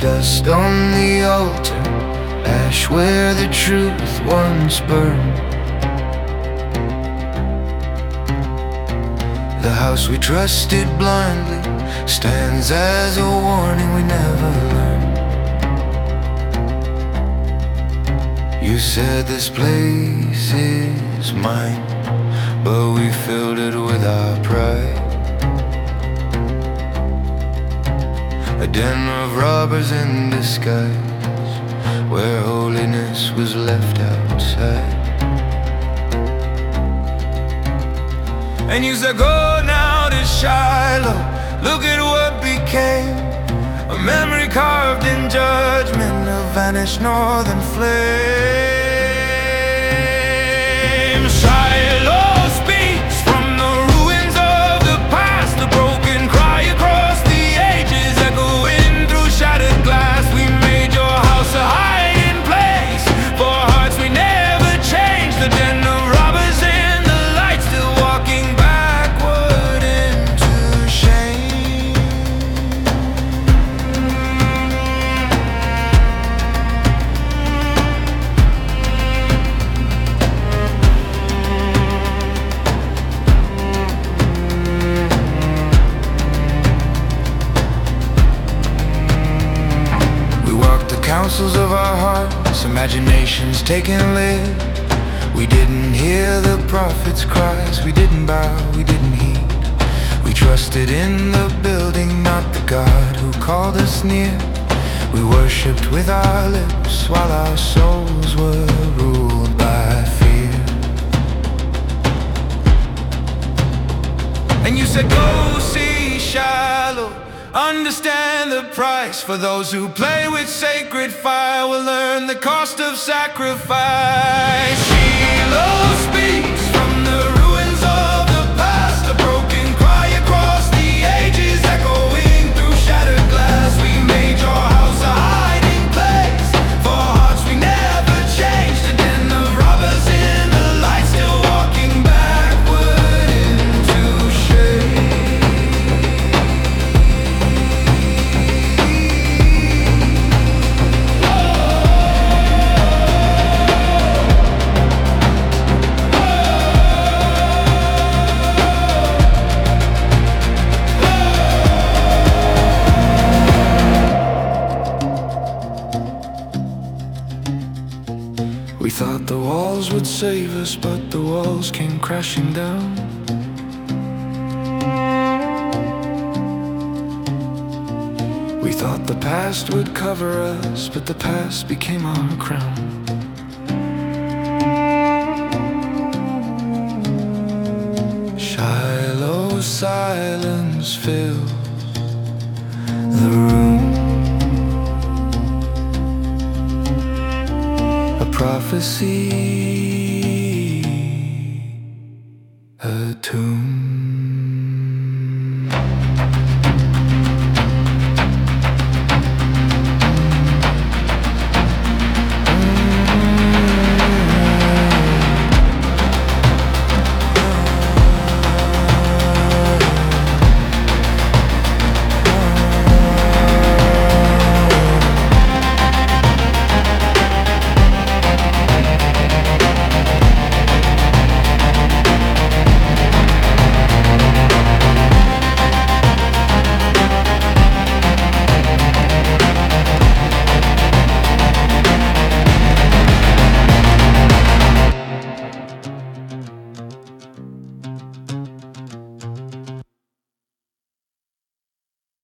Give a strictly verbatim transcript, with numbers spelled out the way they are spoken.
dust on the altar, ash where the truth once burned. The house we trusted blindly stands as a warning we never learned. You said this place is mine, but we filled it with our pride. A den of robbers in disguise, where holiness was left outside. And you said go now to Shiloh, look at what became a memory carved in judgment, a vanished northern flame. Shiloh speaks from the ruins of the past, the broken cry across the ages, echoing through shattered glass. We made your house a hiding place for hearts we never changed, the den of robbers in the light, still walking backward into shame. Councils of our hearts, imaginations taking live. We didn't hear the prophet's cries, we didn't bow, we didn't heed. We trusted in the building, not the God who called us near. We worshipped with our lips while our souls were ruled by fear. And you said go see Shiloh, understand the price. For those who play with sacred fire will learn the cost of sacrifice. Shiloh speaks from the ruins of the past, a broken cry across the ages, echoing through shattered glass. We made your house a hiding place for hearts we never changed, a den of robbers in the light, still walking backward into shame. We thought the walls would save us, but the walls came crashing down. We thought the past would cover us, but the past became our crown. Shiloh's silence fills the room, prophecy, a tomb.